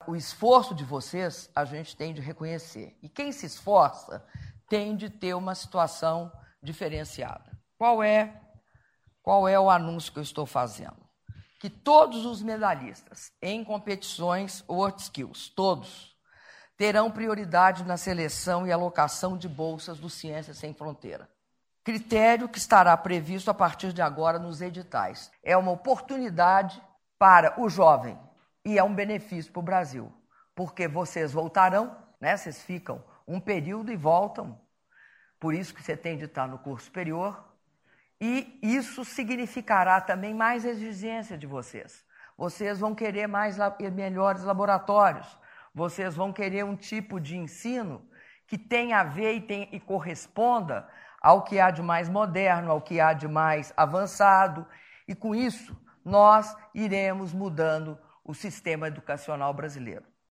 o esforço de vocês a gente tem de reconhecer. E quem se esforça tem de ter uma situação diferenciada. Qual é o anúncio que eu estou fazendo? Que todos os medalhistas em competições World Skills, todos, terão prioridade na seleção e alocação de bolsas do Ciências Sem Fronteira. Critério que estará previsto a partir de agora nos editais. É uma oportunidade para o jovem e é um benefício para o Brasil, porque vocês voltarão, né? Vocês ficam um período e voltam, por isso que você tem de estar no curso superior, e isso significará também mais exigência de vocês. Vocês vão querer melhores laboratórios, vocês vão querer um tipo de ensino que tenha a ver e corresponda ao que há de mais moderno, ao que há de mais avançado, e com isso nós iremos mudando o sistema educacional brasileiro.